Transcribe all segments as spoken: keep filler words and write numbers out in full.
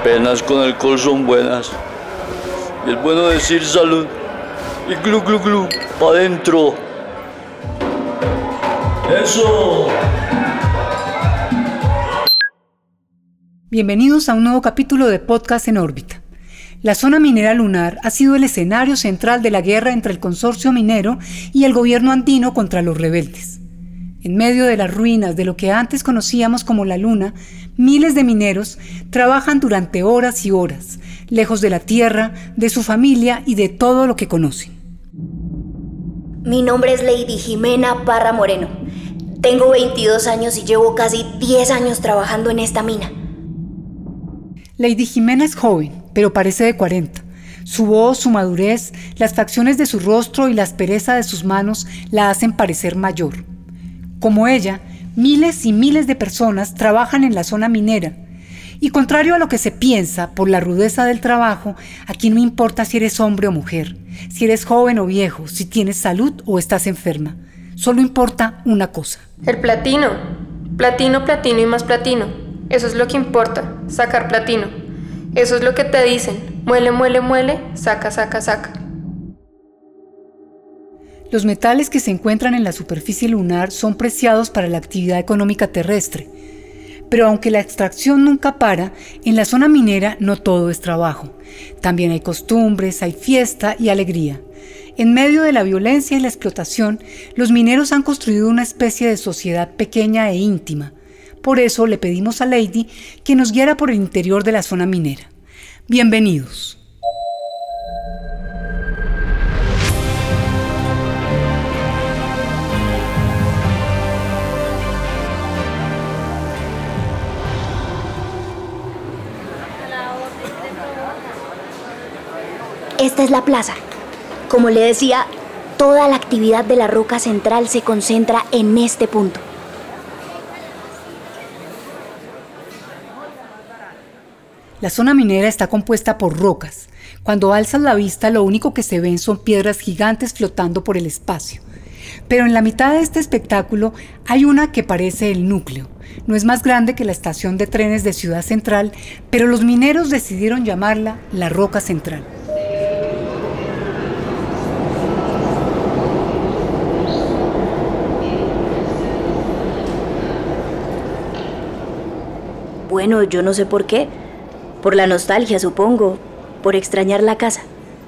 penas con alcohol son buenas. Y es bueno decir salud. Y glu glu glu, pa' adentro. ¡Eso! Bienvenidos a un nuevo capítulo de Podcast en órbita. La zona minera lunar ha sido el escenario central de la guerra entre el consorcio minero y el gobierno andino contra los rebeldes. En medio de las ruinas de lo que antes conocíamos como la Luna, miles de mineros trabajan durante horas y horas, lejos de la tierra, de su familia y de todo lo que conocen. Mi nombre es Lady Jimena Parra Moreno. Tengo veintidós años y llevo casi diez años trabajando en esta mina. Lady Jimena es joven, pero parece de cuarenta. Su voz, su madurez, las facciones de su rostro y la aspereza de sus manos la hacen parecer mayor. Como ella, miles y miles de personas trabajan en la zona minera. Y contrario a lo que se piensa por la rudeza del trabajo, aquí no importa si eres hombre o mujer, si eres joven o viejo, si tienes salud o estás enferma. Solo importa una cosa. El platino. Platino, platino y más platino. Eso es lo que importa, sacar platino. Eso es lo que te dicen. Muele, muele, muele, saca, saca, saca. Los metales que se encuentran en la superficie lunar son preciados para la actividad económica terrestre. Pero aunque la extracción nunca para, en la zona minera no todo es trabajo. También hay costumbres, hay fiesta y alegría. En medio de la violencia y la explotación, los mineros han construido una especie de sociedad pequeña e íntima. Por eso le pedimos a Lady que nos guiara por el interior de la zona minera. Bienvenidos. Esta es la plaza. Como le decía, toda la actividad de la roca central se concentra en este punto. La zona minera está compuesta por rocas. Cuando alzas la vista, lo único que se ven son piedras gigantes flotando por el espacio. Pero en la mitad de este espectáculo hay una que parece el núcleo. No es más grande que la estación de trenes de Ciudad Central, pero los mineros decidieron llamarla la Roca Central. Bueno, yo no sé por qué. Por la nostalgia, supongo. Por extrañar la casa.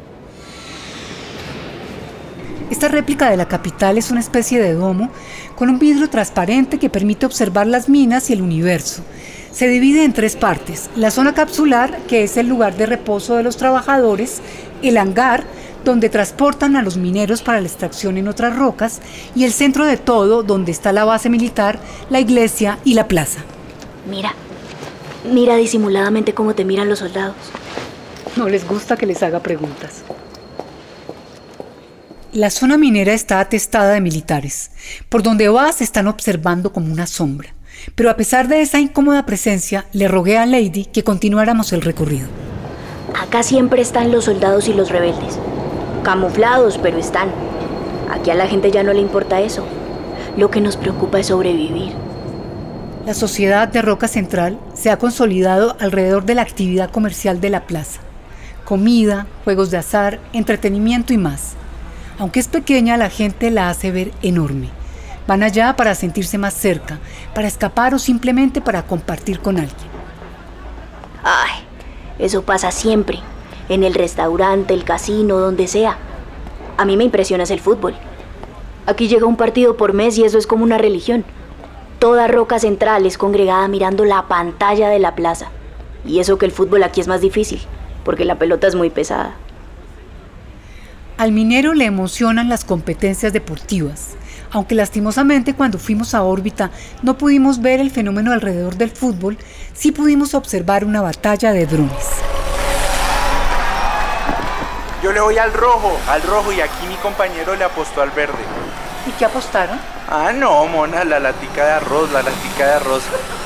Esta réplica de la capital es una especie de domo con un vidrio transparente que permite observar las minas y el universo. Se divide en tres partes: la zona capsular, que es el lugar de reposo de los trabajadores, el hangar, donde transportan a los mineros para la extracción en otras rocas, y el centro de todo, donde está la base militar, la iglesia y la plaza. Mira, mira disimuladamente cómo te miran los soldados. No les gusta que les haga preguntas. La zona minera está atestada de militares. Por donde vas están observando como una sombra. Pero a pesar de esa incómoda presencia, le rogué a Lady que continuáramos el recorrido. Acá siempre están los soldados y los rebeldes. Camuflados, pero están. Aquí a la gente ya no le importa eso. Lo que nos preocupa es sobrevivir. La sociedad de Roca Central se ha consolidado alrededor de la actividad comercial de la plaza. Comida, juegos de azar, entretenimiento y más. Aunque es pequeña, la gente la hace ver enorme. Van allá para sentirse más cerca, para escapar o simplemente para compartir con alguien. Ay, eso pasa siempre. En el restaurante, el casino, donde sea. A mí me impresiona es el fútbol. Aquí llega un partido por mes y eso es como una religión. Toda Roca Central es congregada mirando la pantalla de la plaza. Y eso que el fútbol aquí es más difícil, porque la pelota es muy pesada. Al minero le emocionan las competencias deportivas, aunque lastimosamente cuando fuimos a órbita no pudimos ver el fenómeno alrededor del fútbol, sí pudimos observar una batalla de drones. Yo le voy al rojo, al rojo y aquí mi compañero le apostó al verde. ¿Y qué apostaron? Ah, no, mona, la latica de arroz, la latica de arroz.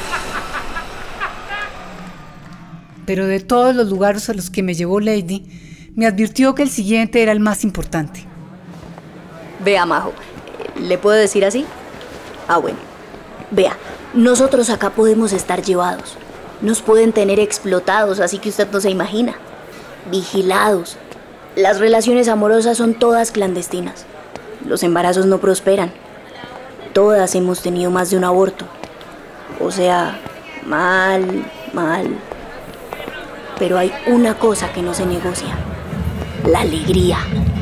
Pero de todos los lugares a los que me llevó Lady, me advirtió que el siguiente era el más importante. Vea, Majo, ¿le puedo decir así? Ah, bueno. Vea, nosotros acá podemos estar llevados, Nos pueden tener explotados, así que usted no se imagina. Vigilados. Las relaciones amorosas son todas clandestinas. Los embarazos no prosperan. Todas hemos tenido más de un aborto. O sea, mal, mal. Pero hay una cosa que no se negocia: la alegría.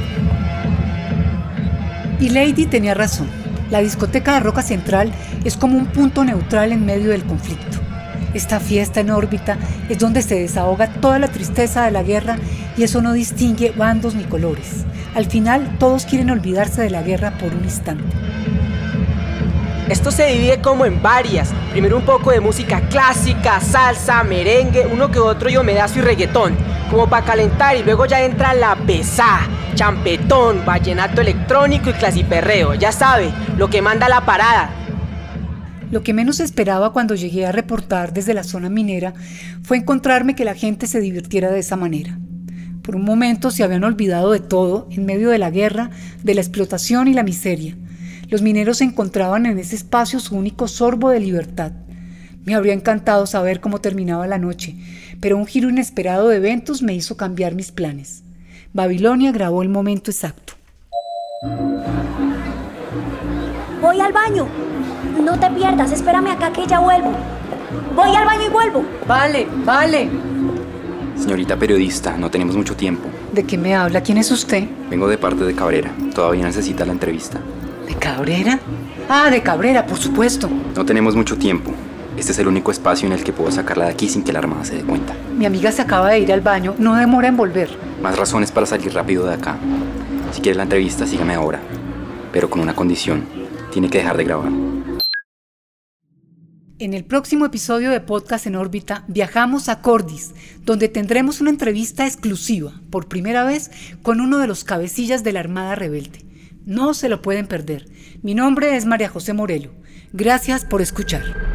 Y Lady tenía razón. La discoteca de Roca Central es como un punto neutral en medio del conflicto. Esta fiesta en órbita es donde se desahoga toda la tristeza de la guerra y eso no distingue bandos ni colores. Al final, todos quieren olvidarse de la guerra por un instante. Esto se divide como en varias. Primero un poco de música clásica, salsa, merengue, uno que otro yomedazo y reggaetón, como para calentar, y luego ya entra la pesá, champetón, vallenato electrónico y clasiperreo. Ya sabe, lo que manda la parada. Lo que menos esperaba cuando llegué a reportar desde la zona minera fue encontrarme que la gente se divirtiera de esa manera. Por un momento se habían olvidado de todo en medio de la guerra, de la explotación y la miseria. Los mineros encontraban en ese espacio su único sorbo de libertad. Me habría encantado saber cómo terminaba la noche, pero un giro inesperado de eventos me hizo cambiar mis planes. Babilonia grabó el momento exacto. Voy al baño. No te pierdas, espérame acá que ya vuelvo. Voy al baño y vuelvo. Vale, vale. Señorita periodista, no tenemos mucho tiempo. ¿De qué me habla? ¿Quién es usted? Vengo de parte de Cabrera. Todavía necesita la entrevista. ¿De Cabrera? Ah, de Cabrera, por supuesto. No tenemos mucho tiempo. Este es el único espacio en el que puedo sacarla de aquí sin que la Armada se dé cuenta. Mi amiga se acaba de ir al baño. No demora en volver. Más razones para salir rápido de acá. Si quiere la entrevista, sígame ahora. Pero con una condición. Tiene que dejar de grabar. En el próximo episodio de Podcast en órbita viajamos a Cordis, donde tendremos una entrevista exclusiva, por primera vez, con uno de los cabecillas de la Armada Rebelde. No se lo pueden perder. Mi nombre es María José Morelo. Gracias por escuchar.